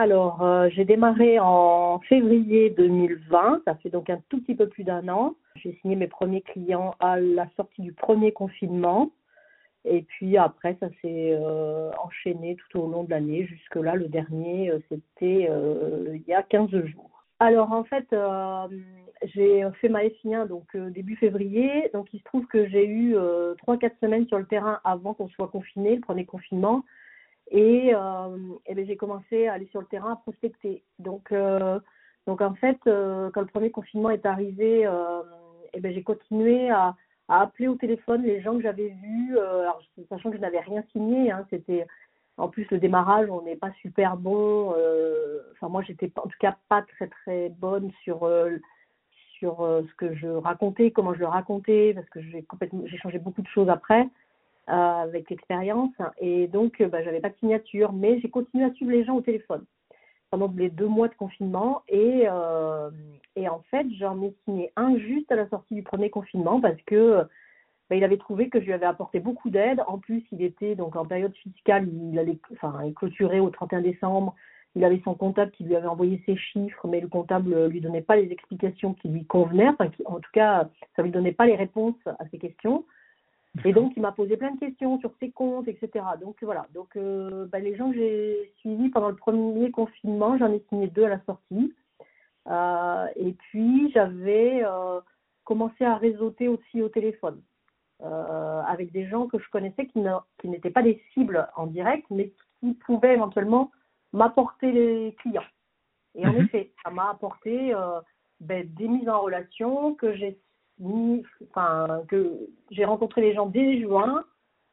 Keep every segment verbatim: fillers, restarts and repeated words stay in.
Alors, euh, j'ai démarré en février deux mille vingt, ça fait donc un tout petit peu plus d'un an. J'ai signé mes premiers clients à la sortie du premier confinement. Et puis après, ça s'est euh, enchaîné tout au long de l'année. Jusque-là, le dernier, euh, c'était euh, il y a quinze jours. Alors en fait, euh, j'ai fait ma F I un donc euh, début février. Donc il se trouve que j'ai eu euh, trois quatre semaines sur le terrain avant qu'on soit confiné, le premier confinement. Et, euh, et ben, j'ai commencé à aller sur le terrain à prospecter. Donc, euh, donc en fait, euh, quand le premier confinement est arrivé, euh, et ben, j'ai continué à, à appeler au téléphone les gens que j'avais vus, euh, alors, sachant que je n'avais rien signé. Hein, c'était, en plus, le démarrage, on n'est pas super bon. Euh, enfin, moi, j'étais en tout cas pas très très bonne sur euh, sur euh, ce que je racontais, comment je le racontais, parce que j'ai complètement, j'ai changé beaucoup de choses après. Euh, avec l'expérience, et donc euh, bah, j'avais pas de signature, mais j'ai continué à suivre les gens au téléphone pendant les deux mois de confinement, et, euh, et en fait j'en ai signé un juste à la sortie du premier confinement parce que bah, il avait trouvé que je lui avais apporté beaucoup d'aide. En plus il était donc en période fiscale, il allait, enfin il clôturait au trente et un décembre, il avait son comptable qui lui avait envoyé ses chiffres, mais le comptable lui donnait pas les explications qui lui convenaient, enfin qui, en tout cas ça lui donnait pas les réponses à ses questions. Et donc, il m'a posé plein de questions sur ses comptes, et cetera. Donc, voilà. Donc, euh, bah, les gens que j'ai suivis pendant le premier confinement, j'en ai signé deux à la sortie. Euh, et puis, j'avais euh, commencé à réseauter aussi au téléphone euh, avec des gens que je connaissais qui, n'a, qui n'étaient pas des cibles en direct, mais qui pouvaient éventuellement m'apporter les clients. Et en Mhm. effet, ça m'a apporté euh, ben, des mises en relation que j'ai mis, enfin, que j'ai rencontré les gens dès juin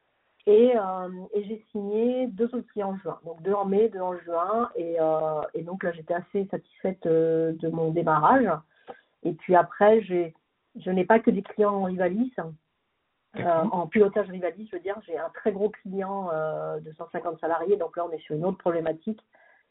et, euh, et j'ai signé deux autres clients en juin. Donc deux en mai, deux en juin. Et, euh, et donc là, j'étais assez satisfaite euh, de mon démarrage. Et puis après, j'ai, je n'ai pas que des clients en Rivalis. Euh, en pilotage Rivalis, je veux dire, j'ai un très gros client euh, de cent cinquante salariés. Donc là, on est sur une autre problématique.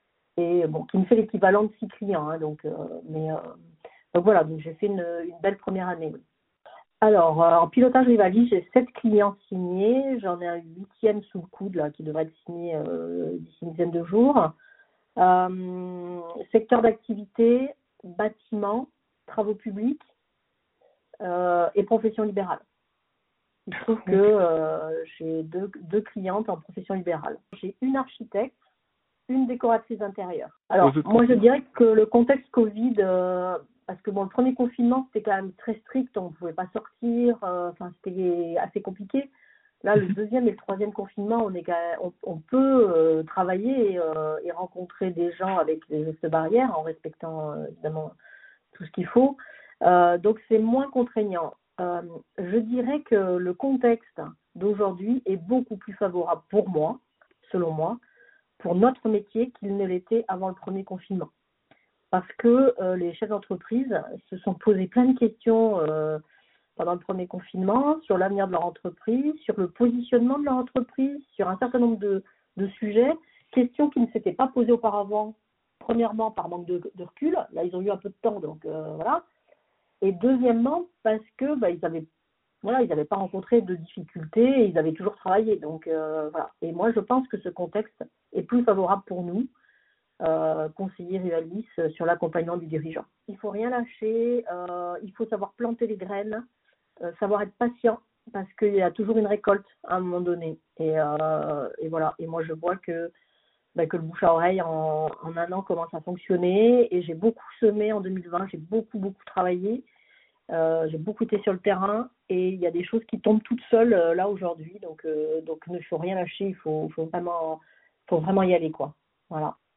Et bon, qui me fait l'équivalent de six clients. Hein, donc, euh, mais, euh, donc voilà, donc j'ai fait une, une belle première année. Oui. Alors, euh, en pilotage Rivalis, j'ai sept clients signés. J'en ai un huitième sous le coude là, qui devrait être signé euh, d'ici une dizaine de jours. Euh, secteur d'activité, bâtiment, travaux publics euh, et profession libérale. Il se trouve que euh, j'ai deux, deux clientes en profession libérale. J'ai une architecte, une décoratrice d'intérieur. Alors, moi, je dirais que le contexte Covid, euh, parce que bon, le premier confinement, c'était quand même très strict, on ne pouvait pas sortir, euh, enfin, c'était assez compliqué. Là, le deuxième et le troisième confinement, on, est quand même, on, on peut euh, travailler et, euh, et rencontrer des gens avec des gestes barrières en respectant euh, évidemment tout ce qu'il faut. Euh, donc, c'est moins contraignant. Euh, je dirais que le contexte d'aujourd'hui est beaucoup plus favorable pour moi, selon moi, pour notre métier qu'il ne l'était avant le premier confinement. Parce que euh, les chefs d'entreprise se sont posés plein de questions euh, pendant le premier confinement sur l'avenir de leur entreprise, sur le positionnement de leur entreprise, sur un certain nombre de, de sujets, questions qui ne s'étaient pas posées auparavant, premièrement par manque de, de recul, là ils ont eu un peu de temps, donc euh, voilà, et deuxièmement parce que bah, ils avaient Voilà, ils n'avaient pas rencontré de difficultés et ils avaient toujours travaillé. Donc, euh, voilà. Et moi, je pense que ce contexte est plus favorable pour nous, euh, conseillers Rivalis, euh, sur l'accompagnement du dirigeant. Il ne faut rien lâcher, euh, il faut savoir planter les graines, euh, savoir être patient, parce qu'il y a toujours une récolte à un moment donné. Et, euh, et voilà. Et moi, je vois que, bah, que le bouche à oreille, en, en un an, commence à fonctionner. Et j'ai beaucoup semé en deux mille vingt, j'ai beaucoup, beaucoup travaillé. Euh, j'ai beaucoup été sur le terrain et il y a des choses qui tombent toutes seules euh, là aujourd'hui, donc euh, donc il ne faut rien lâcher, il faut, faut vraiment faut vraiment y aller quoi. Voilà.